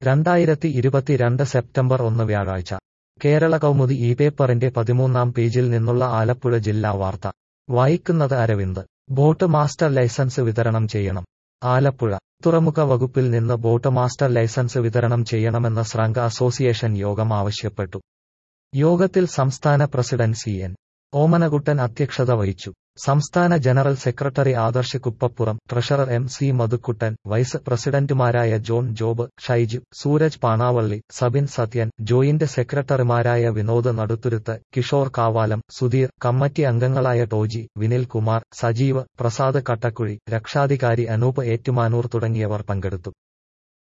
2022 September 1 വ്യാഴാഴ്ച കേരള കൗമുദി ഈ പേപ്പറിന്റെ 13-ാം പേജിൽ നിന്നുള്ള ആലപ്പുഴ ജില്ലാ വാർത്ത വായിക്കുന്നത് അരവിന്ദ്. ബോട്ട് മാസ്റ്റർ ലൈസൻസ് വിതരണം ചെയ്യണം. ആലപ്പുഴ തുറമുഖ വകുപ്പിൽ നിന്ന് ബോട്ട് മാസ്റ്റർ ലൈസൻസ് വിതരണം ചെയ്യണമെന്ന് സ്രാങ്ക് അസോസിയേഷൻ യോഗം ആവശ്യപ്പെട്ടു. യോഗത്തിൽ സംസ്ഥാന പ്രസിഡന്റ് CN ഓമനകുട്ടൻ അധ്യക്ഷത വഹിച്ചു. സംസ്ഥാന general secretary Adarsh Kuppappuram, treasurer MC Madhukuttan, vice പ്രസിഡന്റുമാരായ John Job, Shaiju, Sooraj Panavally, Sabin Sathyan, joint സെക്രട്ടറിമാരായ വിനോദ് നടുത്തുരുത്ത്, കിഷോർ കാവാലം, സുധീർ, കമ്മിറ്റി അംഗങ്ങളായ ടോജി, വിനിൽ കുമാർ, സജീവ്, പ്രസാദ് കട്ടക്കുഴി, രക്ഷാധികാരി അനൂപ് ഏറ്റുമാനൂർ തുടങ്ങിയവർ പങ്കെടുത്തു.